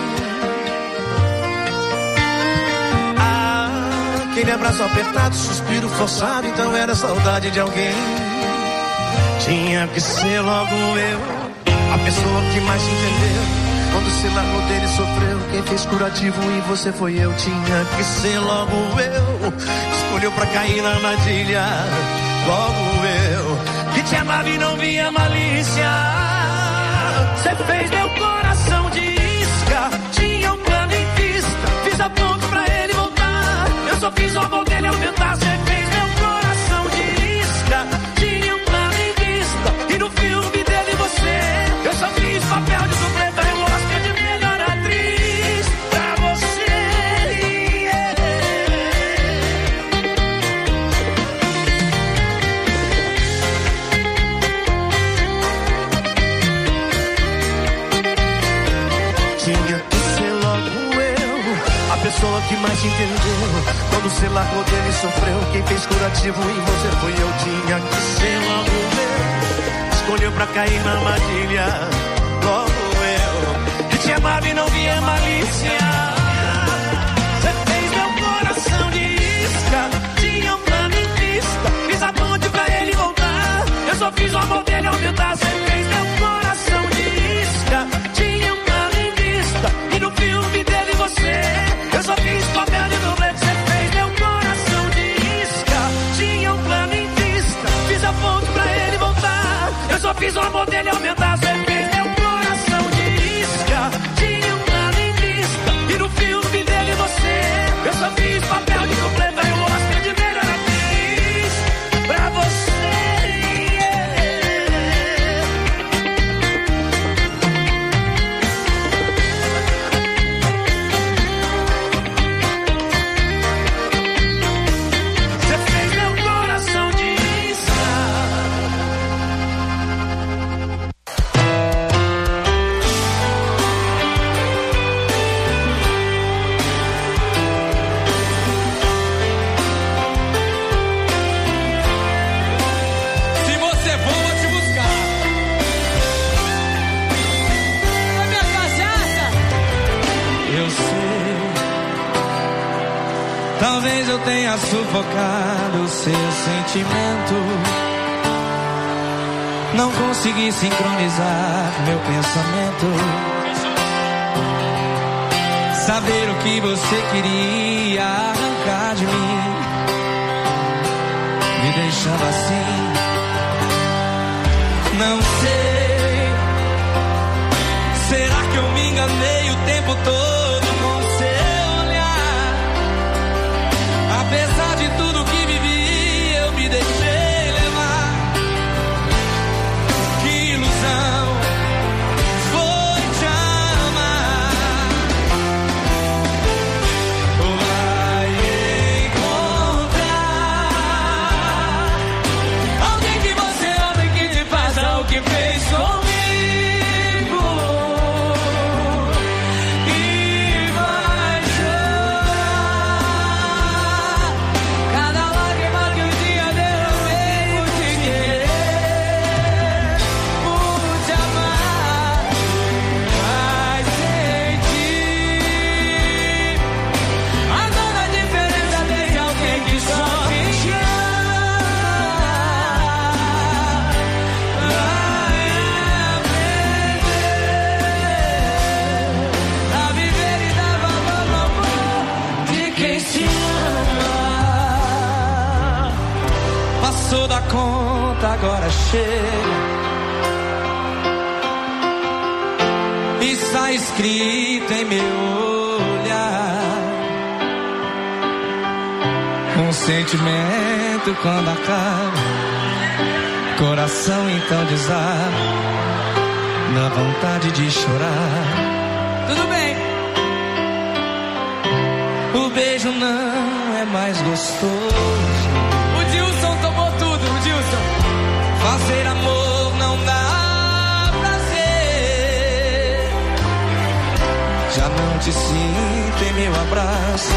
Ah, aquele abraço apertado, suspiro forçado, então era saudade de alguém. Tinha que ser logo eu, a pessoa que mais te entendeu. Quando se largou dele sofreu, quem fez curativo em você foi eu. Tinha que ser logo eu, escolheu pra cair na armadilha. Logo eu, que te amava e não via malícia. Você fez meu coração de isca. Tinha um plano em vista. Fiz a ponte pra ele voltar. Eu só fiz o amor dele aumentar. Você fez meu coração de isca. Tinha um plano em vista. E no filme dele você. Eu só fiz papel de supleta. Eu Oscar de melhor atriz pra você. Pessoa que mais te entendeu. Quando você largou dele sofreu. Quem fez curativo em você foi eu. Tinha que ser logo eu, escolheu pra cair na armadilha. Logo eu, que te amava e não via malícia. Você fez meu coração de isca. Tinha um plano em vista. Fiz a ponte pra ele voltar. Eu só fiz o amor dele aumentar. Você fez meu coração de isca. Tinha um plano em vista. E no filme dele você. Eu só fiz papel de dublê. Você fez meu coração de isca. Tinha um plano em vista. Fiz a ponte pra ele voltar. Eu só fiz o amor dele aumentar. Você fez meu coração de isca. Tinha um plano em vista. E no Talvez eu tenha sufocado o seu sentimento. Não consegui sincronizar meu pensamento. Saber o que você queria arrancar de mim, me deixando assim. Não sei, será que eu me enganei o tempo todo com seu olhar? Apesar de tudo que vivi, eu me deixei levar. Que ilusão foi te amar. Vai encontrar alguém que você ama e que te faça o que fez comigo. Passou da conta, agora chega. Está escrito em meu olhar. Um sentimento quando acaba, coração então desaba, na vontade de chorar. Tudo bem. O beijo não é mais gostoso. O Dilson tomou tudo, o Dilson. Fazer amor não dá prazer. Já não te sinto em meu abraço.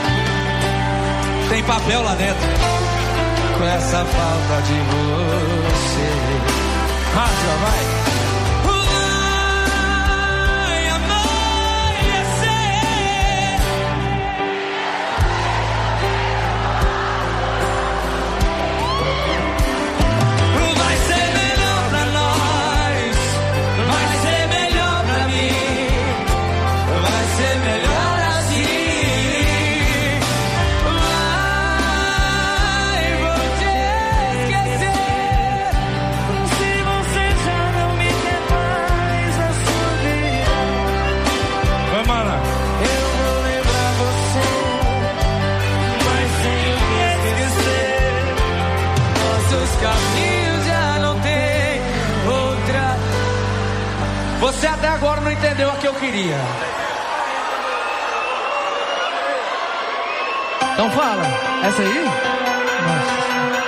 Tem papel lá dentro com essa falta de você. Rádio, vai. Você até agora não entendeu a que eu queria. Então fala, essa aí? Nossa.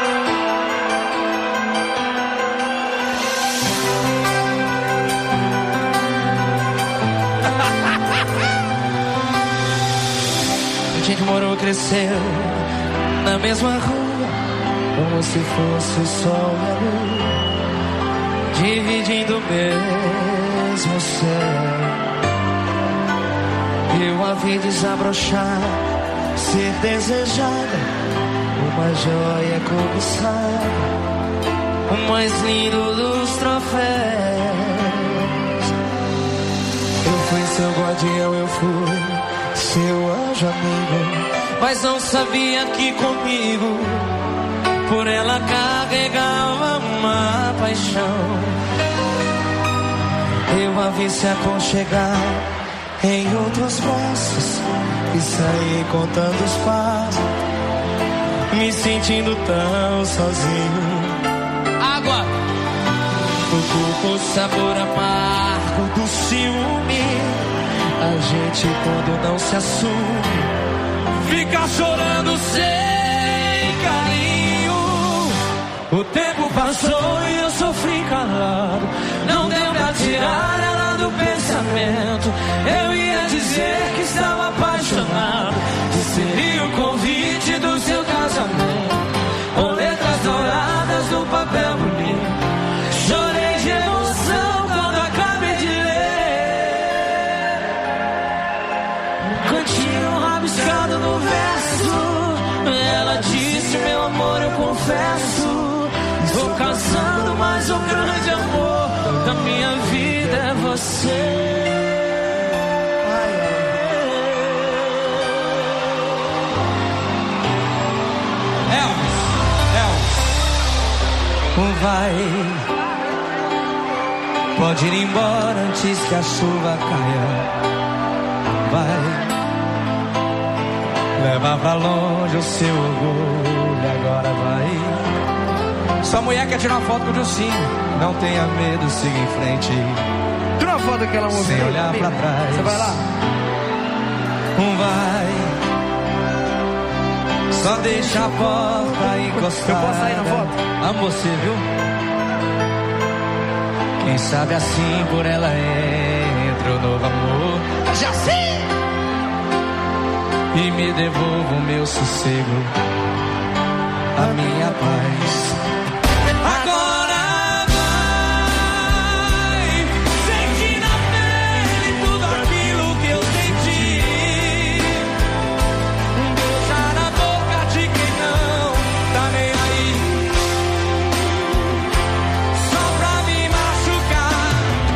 A gente morou, cresceu na mesma rua, como se fosse o sol e a lua, dividindo o mesmo céu. Eu a vi desabrochar, ser desejada, uma joia cobiçada, o mais lindo dos troféus. Eu fui seu guardião, eu fui seu anjo amigo, mas não sabia que comigo por ela carregava uma paixão. Eu a vi se aconchegar em outros braços e saí contando os passos, me sentindo tão sozinho. Água! O corpo, o sabor amargo do ciúme. A gente quando não se assume fica chorando sem carinho. O tempo passou e eu sofri calado, não deu pra tirar ela do pensamento. Eu ia dizer que estava apaixonado, que seria o convite do seu casamento, com letras douradas no papel bonito. Chorei de emoção quando acabei de ler um cantinho rabiscado no verso. confesso, estou cansando, mas o grande amor da minha vida é você. Vai, pode ir embora antes que a chuva caia. Vai, leva pra longe o seu orgulho, agora vai. Sua mulher quer tirar uma foto com o Dilcinho, não tenha medo, siga em frente. Tira uma foto daquela música sem olhar pra trás. Você vai lá? Vai, só deixa a porta encostada. Eu posso sair na foto? Amo você, viu? Quem sabe assim por ela entra o novo amor. Já sei! E me devolva o meu sossego, a minha paz. Agora vai, sente na pele tudo aquilo que eu senti. Beijar na boca de quem não tá nem aí, só pra me machucar.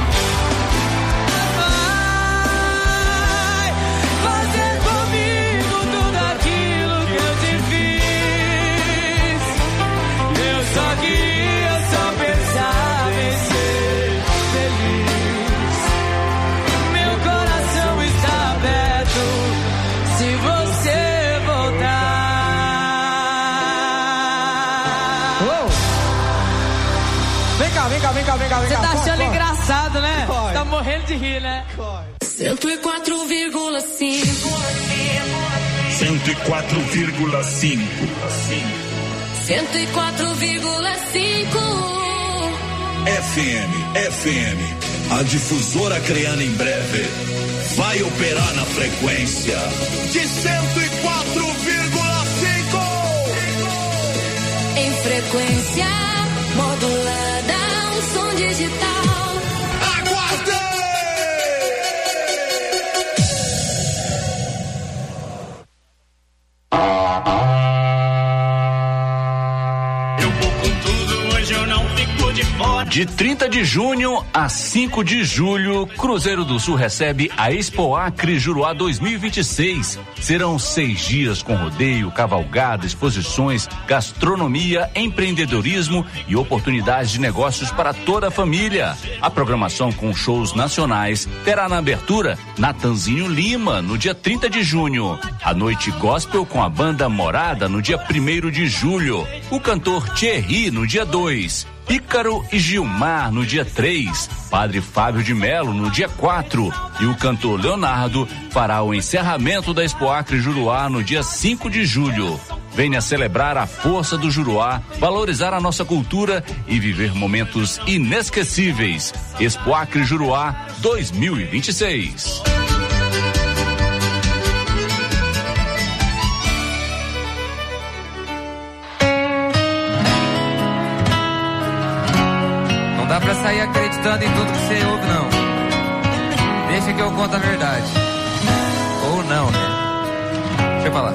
Vai fazer comigo tudo aquilo que eu te fiz. Eu só queria só pensar em ser feliz. Meu coração está aberto se você voltar. Uou. Vem cá, vem cá, vem cá, vem cá, vem Você cá. tá Corre, achando corre. engraçado, né? Corre. Tá morrendo de rir, né? cento e quatro vírgula cinco. cento e quatro vírgula cinco. cento e quatro vírgula cinco. F M, F M. A difusora acreana em breve vai operar na frequência de cento e quatro vírgula cinco. Em frequência modulada, um som digital. Aguarde! Eu vou com tudo, hoje eu não fico de fora. De trinta de junho a cinco de julho, Cruzeiro do Sul recebe a Expo Acre Juruá dois mil e vinte e seis. Serão seis dias com rodeio, cavalgada, exposições, gastronomia, empreendedorismo e oportunidades de negócios para toda a família. A programação com shows nacionais terá na abertura Natanzinho Lima, no dia trinta de junho. A noite gospel com a banda Morada, no dia primeiro de julho. O cantor Thierry, no dia dois. Ícaro e Gilmar no dia três, Padre Fábio de Melo no dia quatro e o cantor Leonardo fará o encerramento da Expo Acre Juruá no dia cinco de julho. Venha celebrar a força do Juruá, valorizar a nossa cultura e viver momentos inesquecíveis. Expo Acre Juruá dois mil e vinte e seis. Não dá pra sair acreditando em tudo que você ouve, não. Deixa que eu conto a verdade. Ou não, né? Deixa eu falar.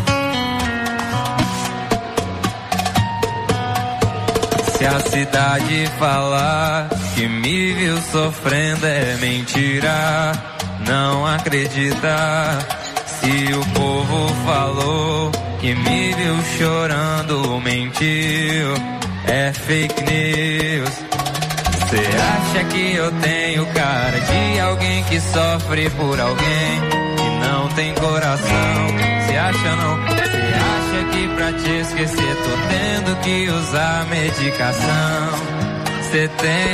Se a cidade falar que me viu sofrendo é mentira, não acredita. Se o povo falou que me viu chorando, mentiu, é fake news. Cê acha que eu tenho cara de alguém que sofre por alguém que não tem coração? Cê acha não? Cê acha que pra te esquecer tô tendo que usar medicação? Cê tem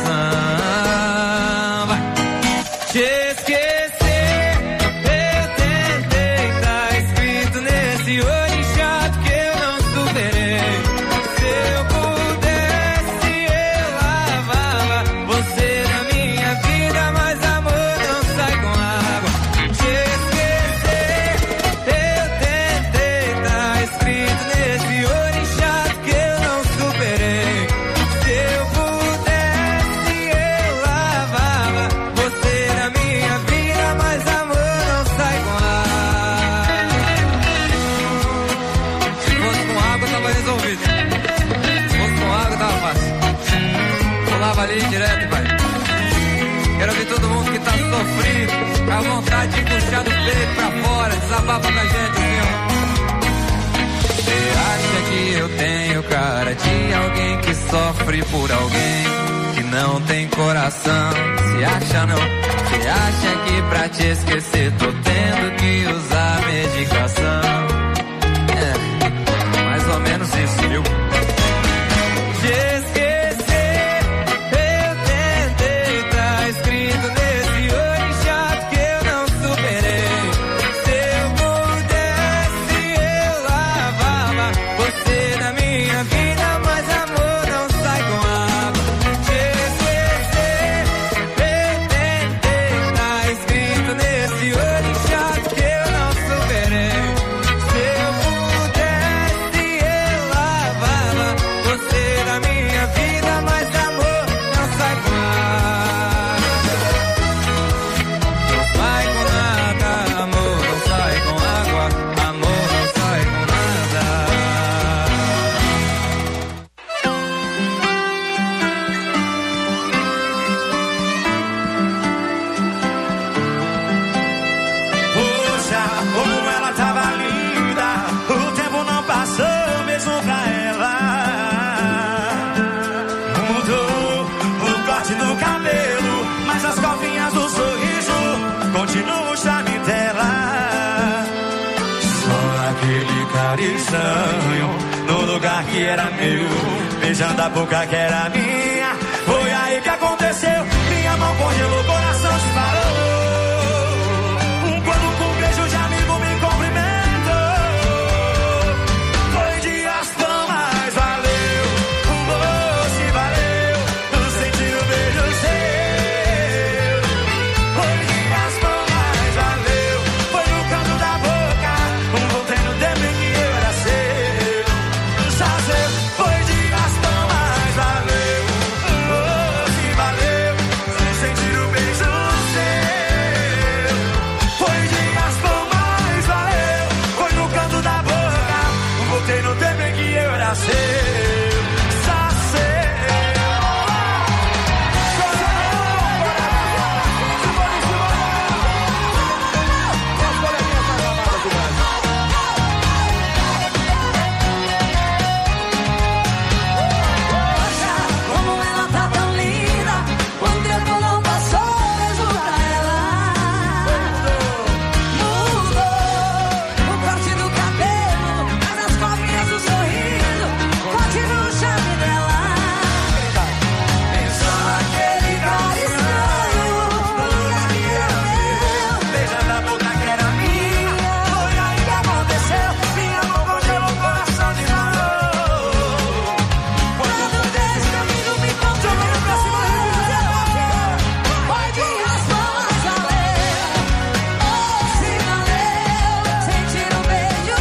razão. Vai. Te esquecer, eu tentei, tá escrito nesse olho chato que eu não superei. Se eu pudesse, eu lavava você na minha vida, mas amor não sai com água. Te esquecer, eu tentei, tá escrito nesse olho chato que eu não superei. Se eu pudesse, eu lavava você na minha vida, mas amor não sai com água. ali direto, vai. Quero ver todo mundo que tá sofrido, com a vontade de puxar do peito pra fora, desabafa pra gente assim, ó. Você acha que eu tenho cara de alguém que sofre por alguém que não tem coração? Se acha não? Você acha que pra te esquecer tô tendo que usar medicação? É, mais ou menos isso, viu? Te esquecer, eu tentei, tá escrito nesse olho chato que eu não superei. Se eu pudesse, eu lavava você da minha vida, mas amor não sai com água. Te esquecer, eu tentei, tá escrito nesse olho chato que eu não superei. Se eu pudesse, eu lavava você da minha vida, mas amor não sai com água. Não sai com nada, amor não sai com água, amor não sai com nada. Poxa, como ela tava linda, o tempo não passou mesmo pra ela. Mudou o corte do cabelo, mas as covinhas do sorriso continuam o charme dela. Só aquele cara estranho no lugar que era meu, beijando a boca que era minha. Foi aí que aconteceu, minha mão congelou, o coração disparou. Quando com um beijo de amigo me cumprimentou, foi de raspão, mas valeu. Oh, se valeu, sentir o beijo seu. Foi de raspão, mas valeu. Foi no canto da boca, um voltei no tempo em que eu era seu. Já sei, foi de raspão, mas valeu. Oh, se valeu, sentir o beijo seu. Foi de raspão, mas valeu. Foi no canto da boca, voltei no tempo em que eu era seu. Já sei. Como ela tá tão linda, o tempo não passou mesmo pra ela. Mudou o corte do cabelo, mas as covinhas do sorriso continua o charme dela. Só aquele cara estranho no lugar que era meu, Beijando a boca que era minha. Foi aí que aconteceu, minha mão congelou, o coração disparou. quando desse amigo me encontrou pra cima foi de raspão, mas valeu. Oh, se valeu, sentir o beijo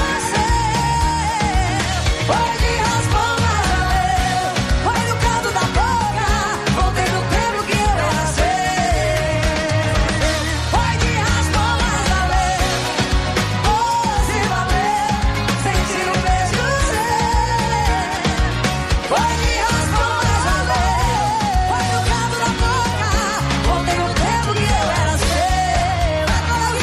seu. Foi de raspão, mas valeu. Foi no canto da boca, voltei no tempo que eu era seu. Foi de raspão, mas valeu. Oh, se valeu, sentir o beijo seu. Foi de raspão, mas valeu. Foi no canto da boca, voltei no tempo que eu era seu. Mas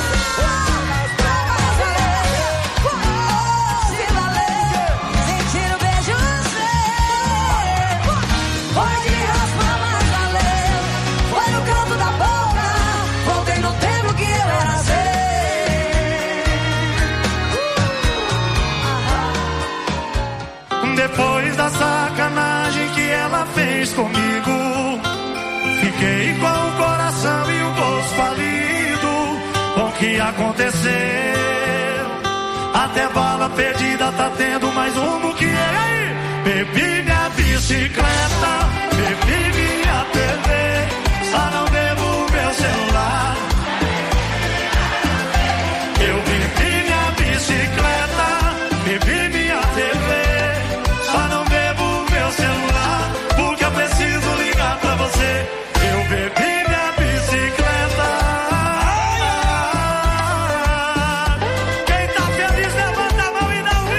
valeu, oh, se valeu, sentir o beijo seu. Foi de raspão, mas valeu. Foi no canto da boca, voltei no tempo que eu era seu. Depois da sacanagem que ela fez comigo, fiquei com o coração e o bolso falido. Com o que aconteceu? Até bala perdida tá tendo mais um no que é aí. Bebi minha bicicleta, bebi minha T V, só não bebo meu celular.